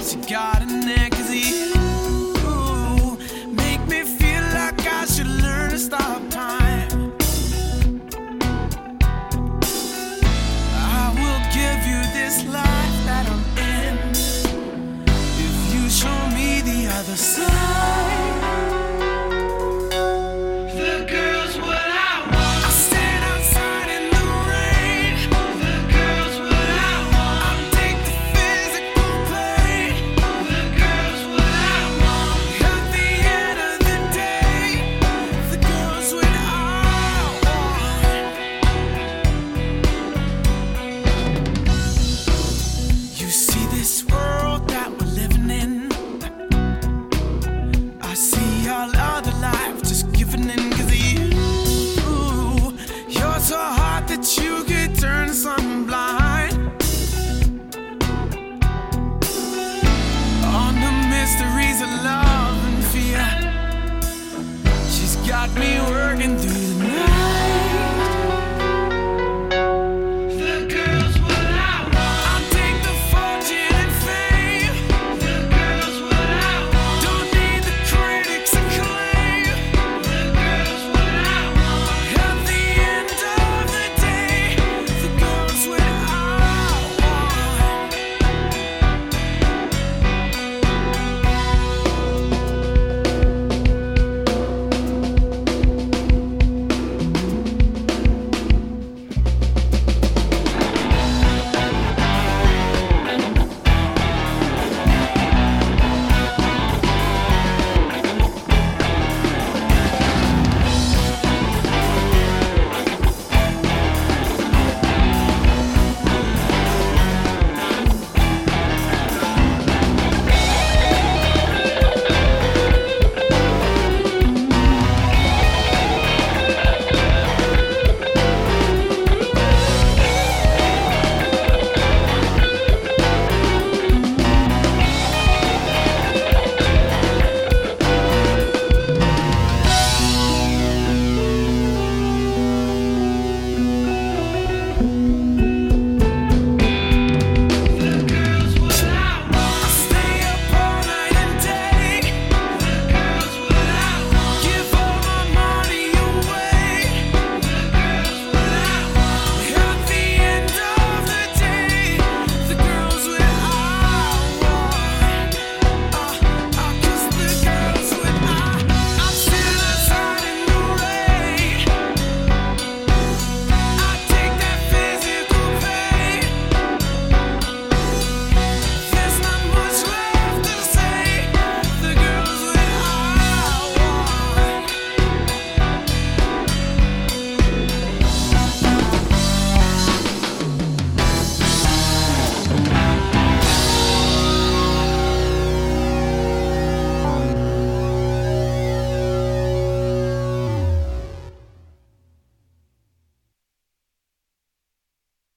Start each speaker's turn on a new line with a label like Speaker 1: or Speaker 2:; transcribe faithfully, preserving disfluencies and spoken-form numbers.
Speaker 1: else you got in there, 'cause you make me feel like I should learn to stop time. I will give you this life that I'm in if you show me the other side. This world that we're living in, I see all other life just giving in, 'cause you, you're so hot that you could turn sun blind. On the mysteries of love and fear, she's got me working through